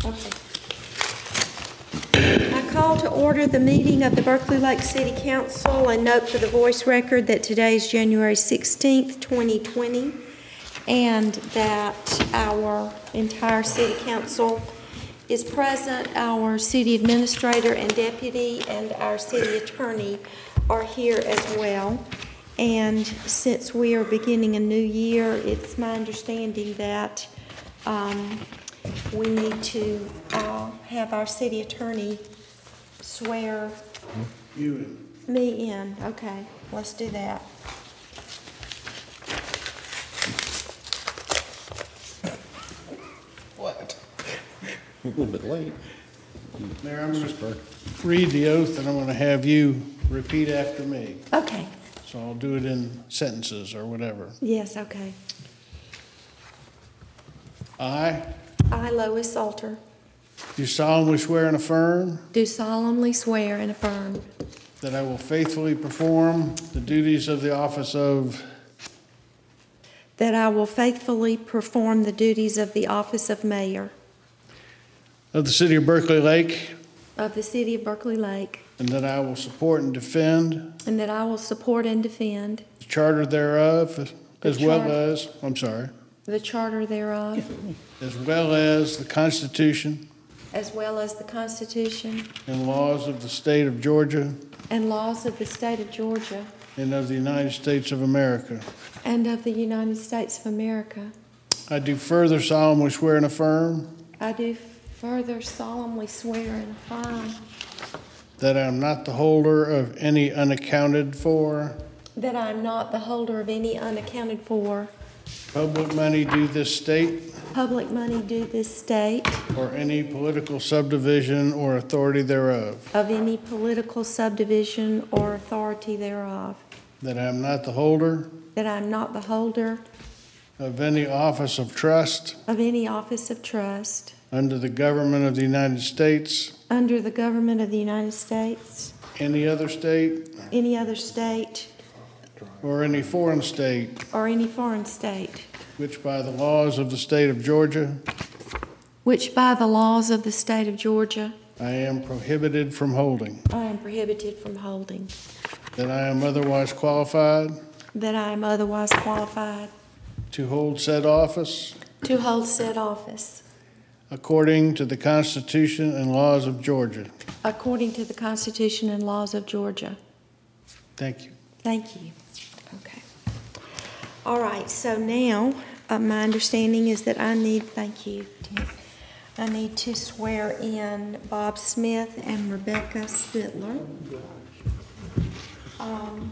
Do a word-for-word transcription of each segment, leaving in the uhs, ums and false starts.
Okay. I call to order the meeting of the Berkeley Lake City Council and note for the voice record that today is January sixteenth, twenty twenty, and that our entire city council is present. Our city administrator and deputy and our city attorney are here as well. And since we are beginning a new year, it's my understanding that um, we need to uh, have our city attorney swear You in. me in. Okay, let's do that. What? A little bit late. Mayor, I'm going to read the oath, and I'm going to have you repeat after me. Okay. So I'll do it in sentences or whatever. Yes, okay. I I, Lois Salter, do solemnly swear and affirm do solemnly swear and affirm that I will faithfully perform the duties of the office of that I will faithfully perform the duties of the office of mayor of the city of Berkeley Lake, of the city of Berkeley Lake, and that I will support and defend and that I will support and defend the charter thereof, as well charter. as, I'm sorry, the charter thereof, as well as the Constitution as well as the Constitution and laws of the state of Georgia and laws of the state of Georgia and of the United States of America. and of the United States of America. I do further solemnly swear and affirm I do further solemnly swear and affirm that I am not the holder of any unaccounted for that I am not the holder of any unaccounted for public money due this state public money due this state or any political subdivision or authority thereof, of any political subdivision or authority thereof, that I am not the holder that I am not the holder of any office of trust of any office of trust under the government of the United States, under the government of the United States, any other state, any other state, or any foreign state, or any foreign state, which by the laws of the state of Georgia, which by the laws of the state of Georgia I am prohibited from holding, I am prohibited from holding, that I am otherwise qualified that I am otherwise qualified to hold said office to hold said office according to the Constitution and laws of Georgia. according to the Constitution and laws of Georgia. Thank you. Thank you. Okay. All right, so now uh, my understanding is that I need, thank you, Tim. I need to swear in Bob Smith and Rebecca Spittler. Um,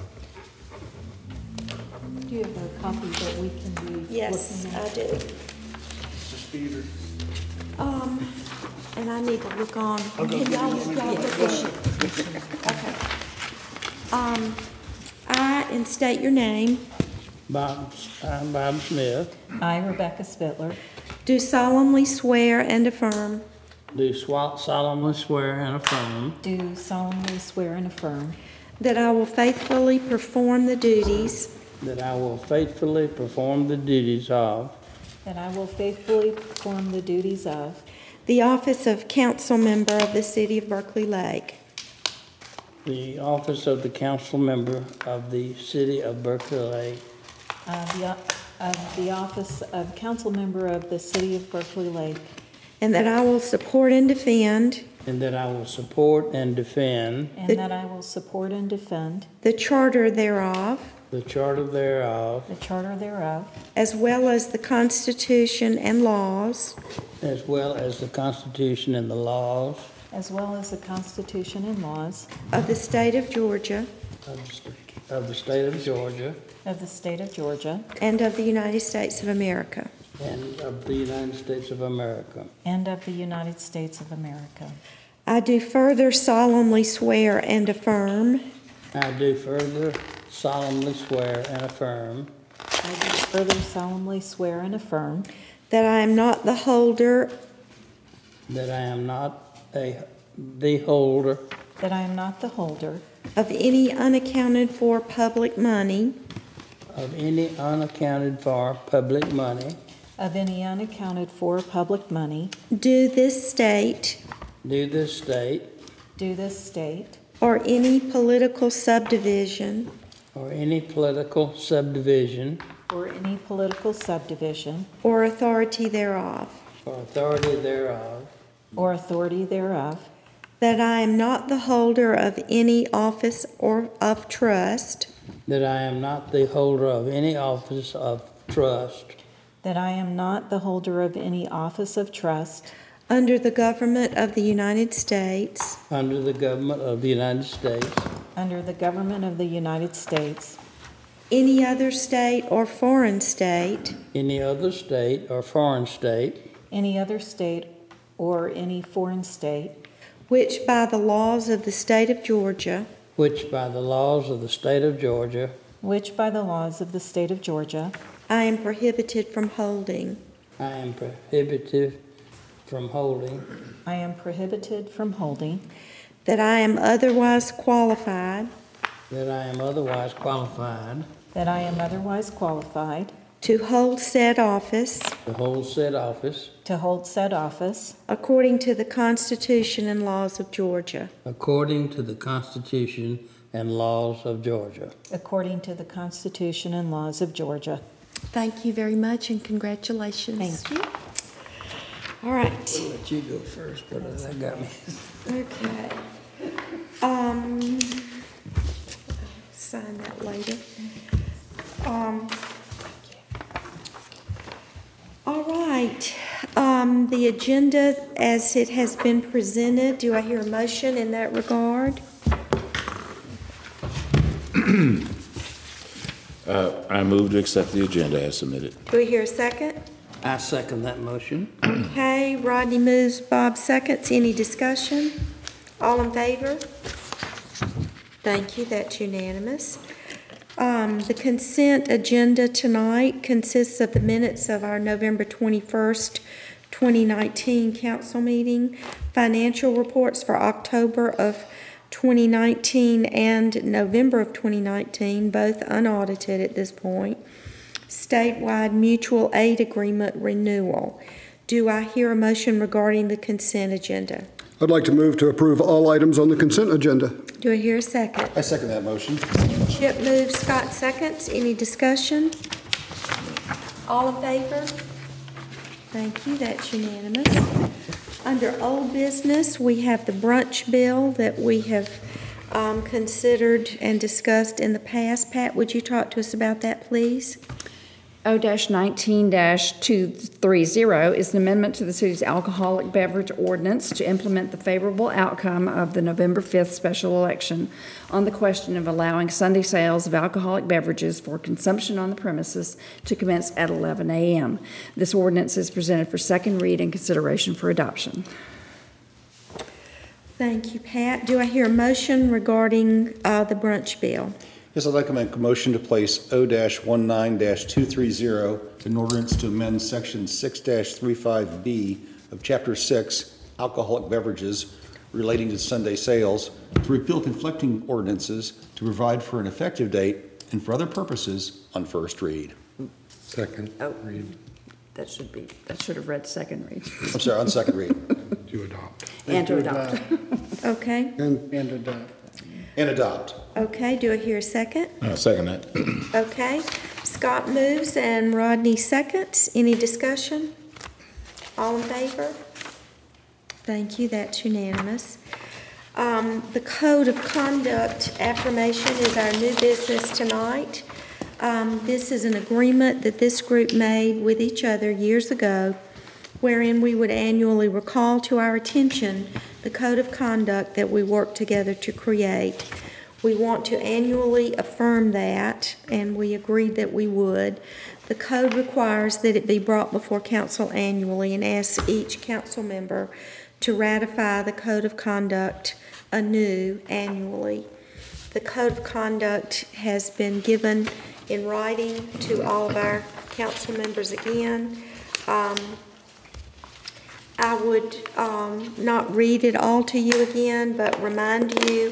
Do you have a copy that we can be yes, looking I at? do. Peter. Um, and I need to look on. Can y'all, y'all look at- Okay. Um, I, and state your name, Bob, I'm Bob Smith, I, Rebecca Spittler, do solemnly swear and affirm do swa- solemnly swear and affirm do solemnly swear and affirm that I will faithfully perform the duties that I will faithfully perform the duties of that I will faithfully perform the duties of the office of council member of the city of Berkeley Lake, the office of the council member of the city of Berkeley Lake, uh, the, of the office of council member of the city of Berkeley Lake, and that I will support and defend and that I will support and defend and The- that I will support and defend the charter thereof, the charter thereof, the charter thereof, as well as the Constitution and laws as well as the Constitution and the laws as well as the Constitution and laws of the state of Georgia of the st- of the state of Georgia of the state of Georgia and of the United States of America. and of the United States of America. and of the United States of America. I do further solemnly swear and affirm I do further solemnly swear and affirm I do further solemnly swear and affirm that I am not the holder that I am not a, the holder that I am not the holder of any unaccounted for public money of any unaccounted for public money of any unaccounted for public money due this state due this state due this state or any political subdivision or any political subdivision or any political subdivision or authority thereof, or authority thereof, or authority thereof, that I am not the holder of any office or of trust that I am not the holder of any office of trust that I am not the holder of any office of trust under the government of the United States, under the government of the United States, under the government of the United States, any other state or foreign state, any other state or foreign state, any other state or any foreign state, which by the laws of the state of Georgia which by the laws of the state of Georgia, which by the laws of the state of Georgia, I am prohibited from holding. I am prohibited from holding, I am prohibited from holding, That I am otherwise qualified that I am otherwise qualified that I am otherwise qualified to hold said office to hold said office to hold said office according to the Constitution and laws of Georgia. according to the Constitution and laws of Georgia. according to the Constitution and laws of Georgia. Thank you very much and congratulations. Thank you. All right. I'll let you go first, but that got me. Okay. Um, sign that later. Um, all right. Um, the agenda as it has been presented, do I hear a motion in that regard? Uh, I move to accept the agenda as submitted. Do we hear a second? I second that motion. Okay, Rodney moves, Bob seconds. Any discussion? All in favor? Thank you, that's unanimous. Um, the consent agenda tonight consists of the minutes of our November twenty-first, twenty nineteen council meeting, financial reports for October of twenty nineteen and November of twenty nineteen, both unaudited at this point, statewide mutual aid agreement renewal. Do I hear a motion regarding the consent agenda? I'd like to move to approve all items on the consent agenda. Do I hear a second? I second that motion. Chip moves, Scott seconds. Any discussion? All in favor? Thank you, that's unanimous. Under old business, we have the brunch bill that we have um, considered and discussed in the past. Pat, would you talk to us about that, please? O nineteen two thirty is an amendment to the city's alcoholic beverage ordinance to implement the favorable outcome of the November fifth special election on the question of allowing Sunday sales of alcoholic beverages for consumption on the premises to commence at eleven a m This ordinance is presented for second read and consideration for adoption. Thank you, Pat. Do I hear a motion regarding uh, the brunch bill? Yes, I'd like to make a motion to place O nineteen two thirty, an ordinance to amend section six thirty-five B of chapter six, alcoholic beverages relating to Sunday sales, to repeal conflicting ordinances, to provide for an effective date and for other purposes on first read. Second. Oh, that should be, that should have read second read. I'm sorry, on second read. To adopt. And to adopt. Okay, And And adopt. And adopt. okay. Do I hear a second? I second that. Okay. Scott moves and Rodney seconds. Any discussion? All in favor? Thank you, that's unanimous. Um, the Code of Conduct affirmation is our new business tonight. Um, this is an agreement that this group made with each other years ago, wherein we would annually recall to our attention the Code of Conduct that we worked together to create. We want to annually affirm that, and we agreed that we would. The code requires that it be brought before council annually and asks each council member to ratify the Code of Conduct anew annually. The Code of Conduct has been given in writing to all of our council members again. Um, I would um, not read it all to you again, but remind you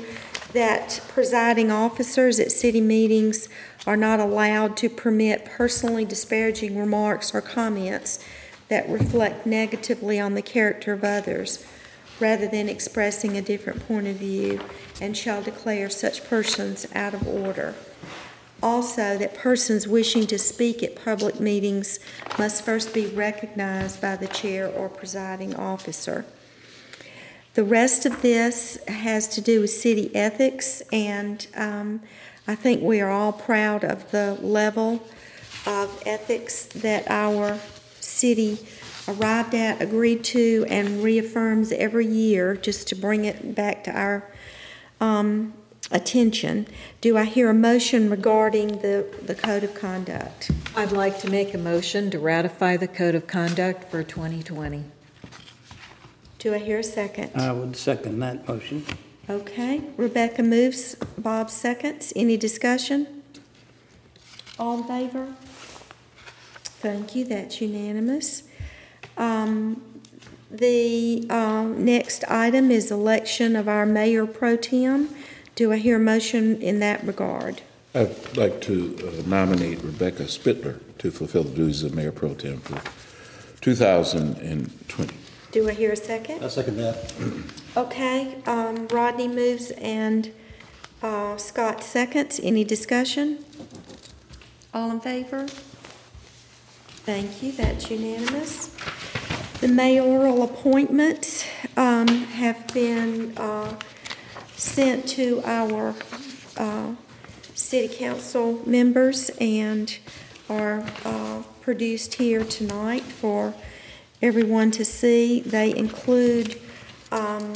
that presiding officers at city meetings are not allowed to permit personally disparaging remarks or comments that reflect negatively on the character of others, rather than expressing a different point of view, and shall declare such persons out of order. Also, that persons wishing to speak at public meetings must first be recognized by the chair or presiding officer. The rest of this has to do with city ethics, and um, I think we are all proud of the level of ethics that our city arrived at, agreed to, and reaffirms every year, just to bring it back to our um, attention. Do I hear a motion regarding the, the code of conduct? I'd like to make a motion to ratify the Code of Conduct for twenty twenty. Do I hear a second? I would second that motion. Okay, Rebecca moves, Bob seconds. Any discussion? All in favor? Thank you, that's unanimous. Um, the uh, next item is election of our mayor pro tem. Do I hear a motion in that regard? I'd like to uh, nominate Rebecca Spittler to fulfill the duties of mayor pro tem for two thousand twenty. Do I hear a second? I second that. Okay, um, Rodney moves and uh, Scott seconds. Any discussion? All in favor? Thank you, that's unanimous. The mayoral appointments um, have been uh, sent to our uh, city council members and are uh, produced here tonight for everyone to see. They include um,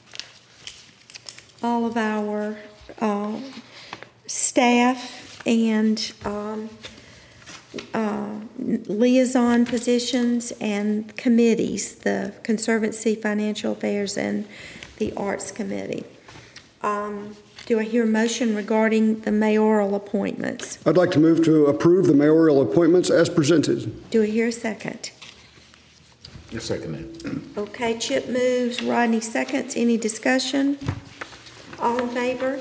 all of our uh, staff and um, uh, liaison positions and committees, the Conservancy, Financial Affairs, and the Arts Committee. Um, do I hear a motion regarding the mayoral appointments? I'd like to move to approve the mayoral appointments as presented. Do I hear a second? I second that. Okay, Chip moves, Rodney seconds. Any discussion? All in favor?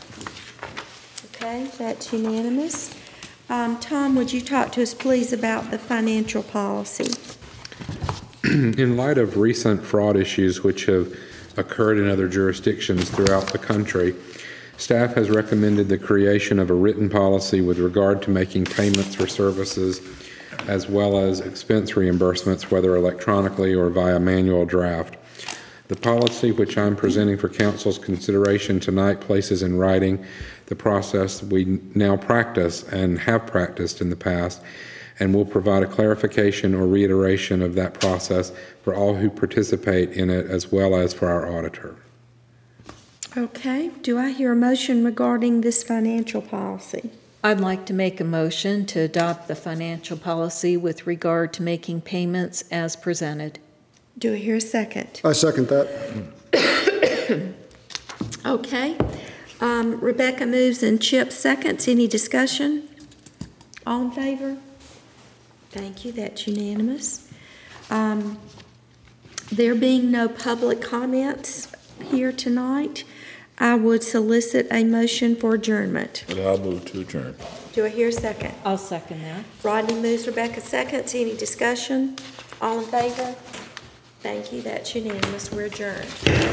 Okay, that's unanimous. Um, Tom, would you talk to us, please, about the financial policy? In light of recent fraud issues which have occurred in other jurisdictions throughout the country, staff has recommended the creation of a written policy with regard to making payments for services as well as expense reimbursements, whether electronically or via manual draft. The policy which I'm presenting for council's consideration tonight places in writing the process we now practice and have practiced in the past, and will provide a clarification or reiteration of that process for all who participate in it, as well as for our auditor. Okay, do I hear a motion regarding this financial policy? I'd like to make a motion to adopt the financial policy with regard to making payments as presented. Do I hear a second? I second that. Okay, um, Rebecca moves and Chip seconds. Any discussion? All in favor? Thank you, that's unanimous. Um, there being no public comments here tonight, I would solicit a motion for adjournment. But I'll move to adjourn. Do I hear a second? I'll second that. Rodney moves, Rebecca seconds. Any discussion? All in favor? Thank you, that's unanimous. We're adjourned.